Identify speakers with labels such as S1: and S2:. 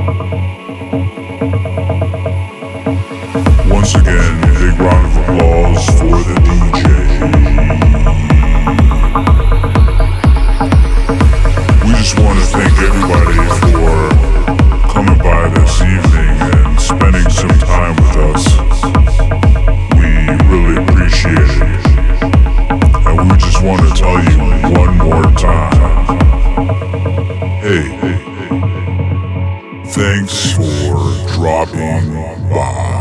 S1: Once again, big round of applause for the DJ. We just want to thank everybody for coming by this evening and spending some time with us. We really appreciate it. And we just want to tell you one more time. Hey, thanks for dropping by.